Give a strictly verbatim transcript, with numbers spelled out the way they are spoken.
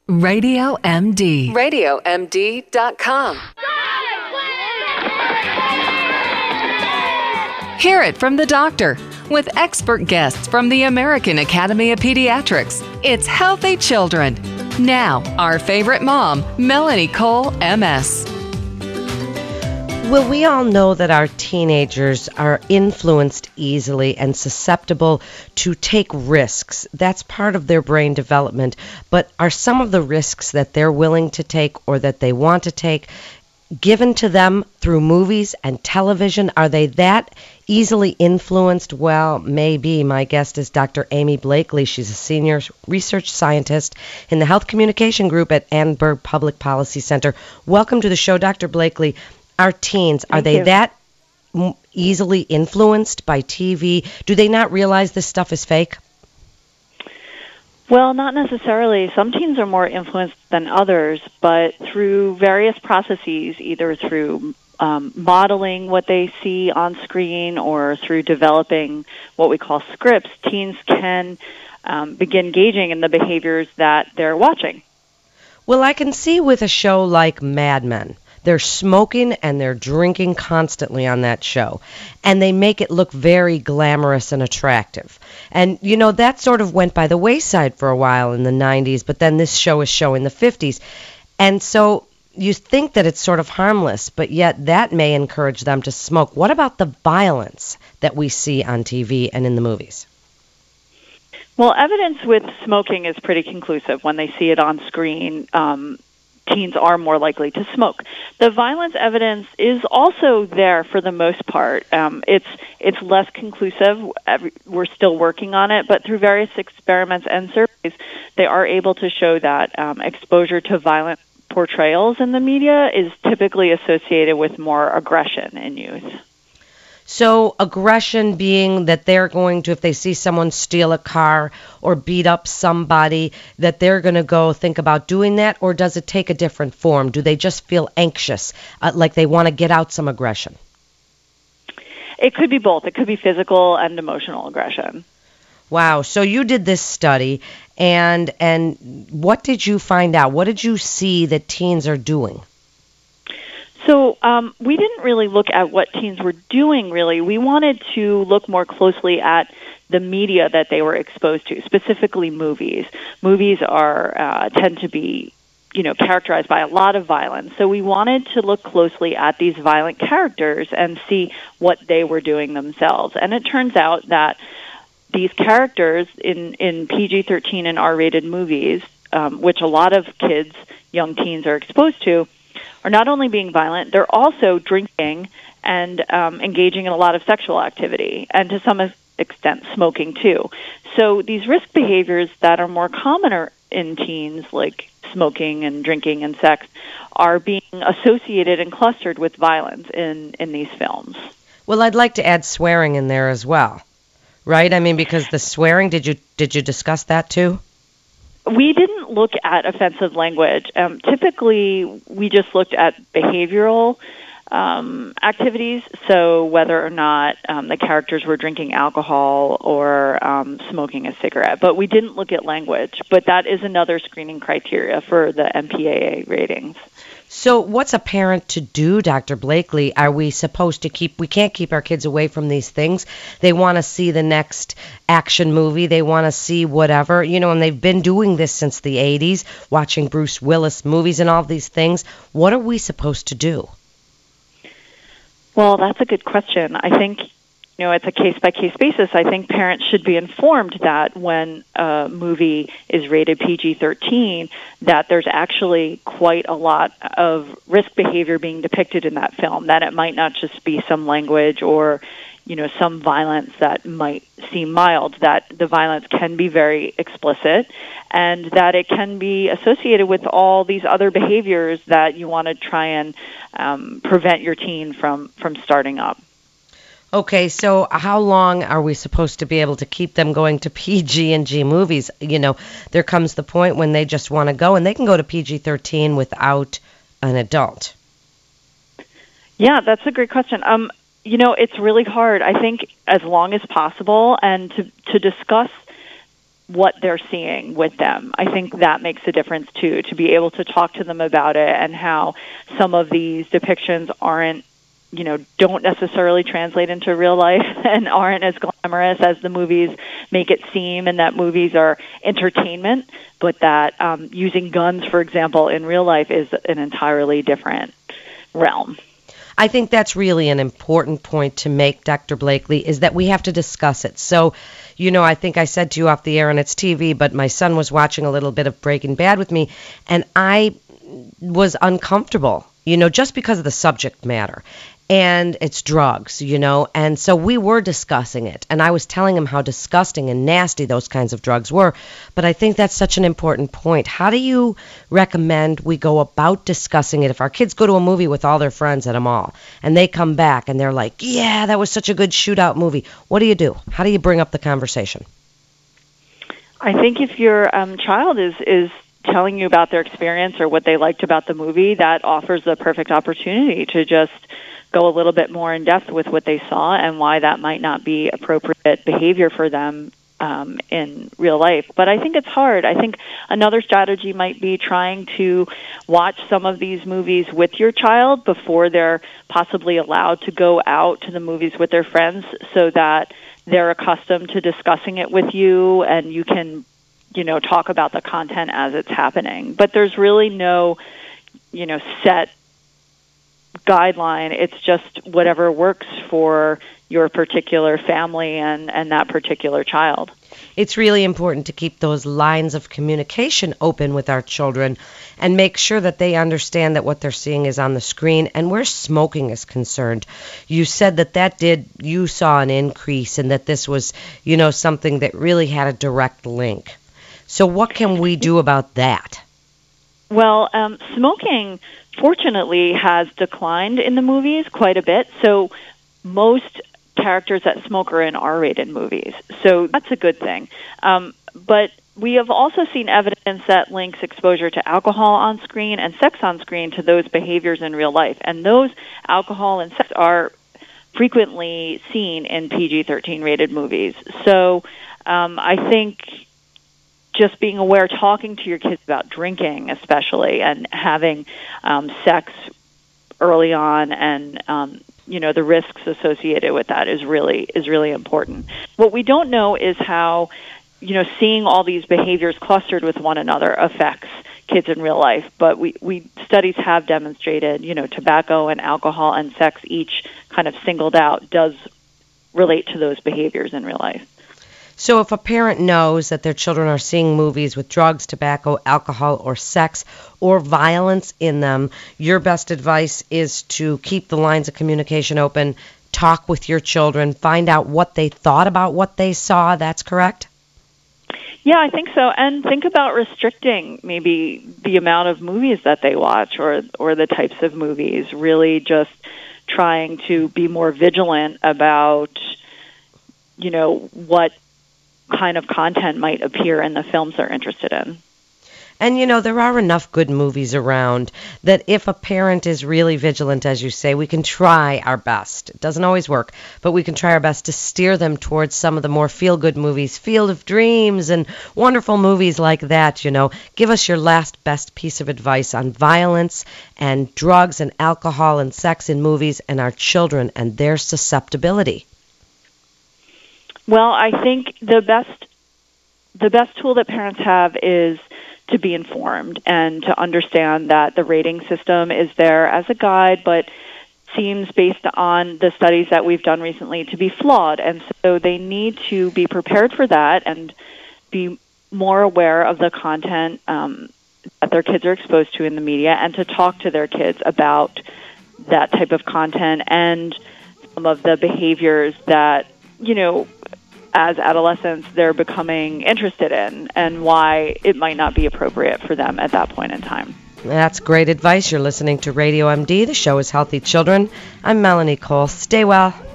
Radio M D. radio M D dot com. Hear it from the doctor with expert guests from the American Academy of Pediatrics. It's Healthy Children. Now, our favorite mom, Melanie Cole, M S. Well, we all know that our teenagers are influenced easily and susceptible to take risks. That's part of their brain development. But are some of the risks that they're willing to take or that they want to take given to them through movies and television? Are they that easily influenced? Well, maybe. My guest is Doctor Amy Blakely. She's a senior research scientist in the Health Communication Group at Annenberg Public Policy Center. Welcome to the show, Doctor Blakely. Our teens, are Thank they you. that m- easily influenced by T V? Do they not realize this stuff is fake? Well, not necessarily. Some teens are more influenced than others, but through various processes, either through um, modeling what they see on screen or through developing what we call scripts, teens can um, begin engaging in the behaviors that they're watching. Well, I can see with a show like Mad Men. They're smoking and they're drinking constantly on that show. And they make it look very glamorous and attractive. And, you know, that sort of went by the wayside for a while in the nineties, but then this show is showing the fifties. And so you think that it's sort of harmless, but yet that may encourage them to smoke. What about the violence that we see on T V and in the movies? Well, evidence with smoking is pretty conclusive. When they see it on screen, um, teens are more likely to smoke. The violence evidence is also there for the most part. Um, it's it's less conclusive. Every, we're still working on it, but through various experiments and surveys, they are able to show that um, exposure to violent portrayals in the media is typically associated with more aggression in youth. So aggression being that they're going to, if they see someone steal a car or beat up somebody, that they're going to go think about doing that, or does it take a different form? Do they just feel anxious, uh, like they want to get out some aggression? It could be both. It could be physical and emotional aggression. Wow. So you did this study, and and what did you find out? What did you see that teens are doing? So um, we didn't really look at what teens were doing, really. We wanted to look more closely at the media that they were exposed to, specifically movies. Movies are uh, tend to be, you know, characterized by a lot of violence. So we wanted to look closely at these violent characters and see what they were doing themselves. And it turns out that these characters in, in P G thirteen and R-rated movies, um, which a lot of kids, young teens, are exposed to, are not only being violent, they're also drinking and um, engaging in a lot of sexual activity, and to some extent smoking too. So these risk behaviors that are more common in teens, like smoking and drinking and sex, are being associated and clustered with violence in, in these films. Well, I'd like to add swearing in there as well, right? I mean, because the swearing, did you did you discuss that too? We didn't look at offensive language. Um, typically, we just looked at behavioral um, activities, so whether or not um, the characters were drinking alcohol or um, smoking a cigarette. But we didn't look at language. But that is another screening criteria for the M P A A ratings. So what's a parent to do, Doctor Blakely? Are we supposed to keep, we can't keep our kids away from these things. They want to see the next action movie. They want to see whatever, you know, and they've been doing this since the eighties, watching Bruce Willis movies and all these things. What are we supposed to do? Well, that's a good question. I think, you know, it's a case-by-case basis. I think parents should be informed that when a movie is rated P G thirteen, that there's actually quite a lot of risk behavior being depicted in that film, that it might not just be some language or, you know, some violence that might seem mild, that the violence can be very explicit and that it can be associated with all these other behaviors that you want to try and um, prevent your teen from, from starting up. Okay, so how long are we supposed to be able to keep them going to P G and G movies? You know, there comes the point when they just want to go, and they can go to P G thirteen without an adult. Yeah, that's a great question. Um, you know, it's really hard. I think as long as possible, and to to discuss what they're seeing with them. I think that makes a difference too, to be able to talk to them about it and how some of these depictions aren't, you know, don't necessarily translate into real life and aren't as glamorous as the movies make it seem, and that movies are entertainment, but that um, using guns, for example, in real life is an entirely different realm. I think that's really an important point to make, Doctor Blakely, is that we have to discuss it. So, you know, I think I said to you off the air, and it's T V, but my son was watching a little bit of Breaking Bad with me, and I was uncomfortable, you know, just because of the subject matter. And it's drugs, you know, and so we were discussing it, and I was telling him how disgusting and nasty those kinds of drugs were, but I think that's such an important point. How do you recommend we go about discussing it if our kids go to a movie with all their friends at a mall, and they come back and they're like, yeah, that was such a good shootout movie? What do you do? How do you bring up the conversation? I think if your um, child is, is telling you about their experience or what they liked about the movie, that offers the perfect opportunity to just go a little bit more in depth with what they saw and why that might not be appropriate behavior for them um, in real life. But I think it's hard. I think another strategy might be trying to watch some of these movies with your child before they're possibly allowed to go out to the movies with their friends, so that they're accustomed to discussing it with you and you can, you know, talk about the content as it's happening. But there's really no, you know, set guideline. It's just whatever works for your particular family and, and that particular child. It's really important to keep those lines of communication open with our children and make sure that they understand that what they're seeing is on the screen. And where smoking is concerned, you said that that did, you saw an increase and that this was, you know, something that really had a direct link. So what can we do about that? Well, um, smoking, fortunately, has declined in the movies quite a bit. So most characters that smoke are in R-rated movies. So that's a good thing. Um, but we have also seen evidence that links exposure to alcohol on screen and sex on screen to those behaviors in real life. And those alcohol and sex are frequently seen in P G thirteen rated movies. So um, I think just being aware, talking to your kids about drinking especially, and having um, sex early on, and um, you know, the risks associated with that is really is really important. What we don't know is how, you know, seeing all these behaviors clustered with one another affects kids in real life. But we, we studies have demonstrated, you know, tobacco and alcohol and sex, each kind of singled out, does relate to those behaviors in real life. So if a parent knows that their children are seeing movies with drugs, tobacco, alcohol, or sex, or violence in them, your best advice is to keep the lines of communication open, talk with your children, find out what they thought about what they saw. That's correct? Yeah, I think so. And think about restricting maybe the amount of movies that they watch, or or the types of movies. Really just trying to be more vigilant about, you know, what kind of content might appear in the films they're interested in. And, you know, there are enough good movies around that if a parent is really vigilant, as you say, we can try our best. It doesn't always work, but we can try our best to steer them towards some of the more feel-good movies, Field of Dreams and wonderful movies like that, you know. Give us your last best piece of advice on violence and drugs and alcohol and sex in movies and our children and their susceptibility. Well, I think the best the best tool that parents have is to be informed and to understand that the rating system is there as a guide, but seems, based on the studies that we've done recently, to be flawed. And so they need to be prepared for that and be more aware of the content um, that their kids are exposed to in the media, and to talk to their kids about that type of content and some of the behaviors that, you know, as adolescents they're becoming interested in, and why it might not be appropriate for them at that point in time. That's great advice. You're listening to Radio M D. The show is Healthy Children. I'm Melanie Cole. Stay well.